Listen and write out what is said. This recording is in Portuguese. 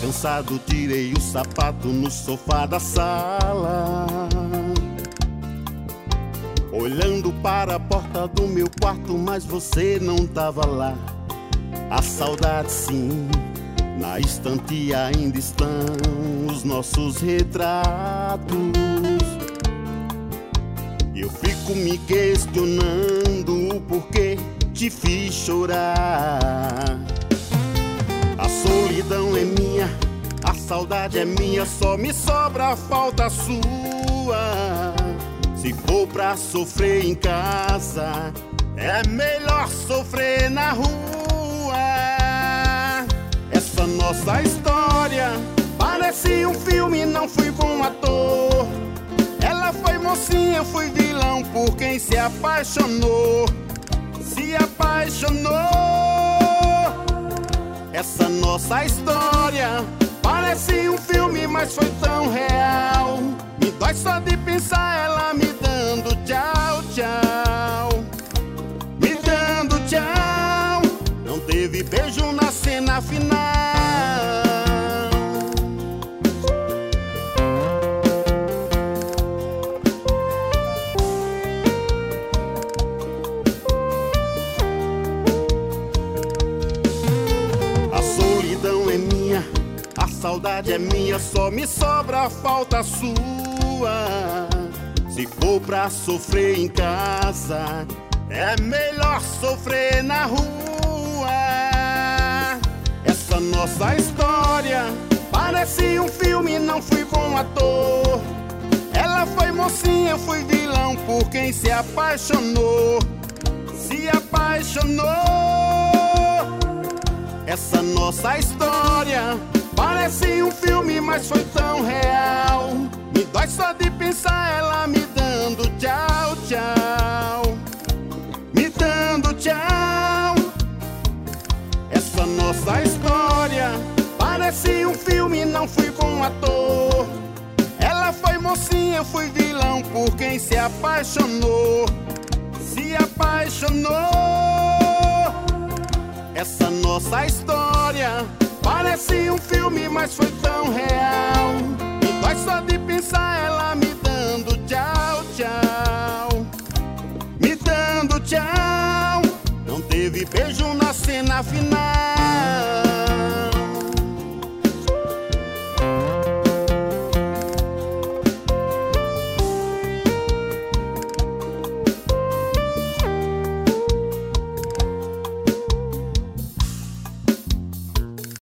cansado, tirei o sapato no sofá da sala, olhando para a porta do meu quarto, mas você não tava lá. A saudade sim, na estante ainda estão os nossos retratos. Eu fico me questionando o porquê te fiz chorar. A solidão é minha, a saudade é minha, só me sobra a falta sua. Se for pra sofrer em casa, é melhor sofrer na rua. Essa nossa história parece um filme, não fui bom ator. Ela foi mocinha, eu fui vilão por quem se apaixonou. Se apaixonou. Essa nossa história parece um filme, mas foi tão real. Me dói só de pensar ela me dando tchau, tchau. Me dando tchau. Não teve beijo na cena final. A saudade é minha, só me sobra a falta sua. Se for pra sofrer em casa, é melhor sofrer na rua. Essa nossa história parece um filme, não fui bom ator. Ela foi mocinha, eu fui vilão por quem se apaixonou. Se apaixonou. Essa nossa história parece um filme, mas foi tão real. Me dói só de pensar ela me dando tchau, tchau. Me dando tchau. Essa nossa história parece um filme, não fui bom ator. Ela foi mocinha, eu fui vilão por quem se apaixonou. Se apaixonou. Essa nossa história parece um filme, mas foi tão real. Me dói só de pensar ela me dando tchau, tchau. Me dando tchau. Não teve beijo na cena final.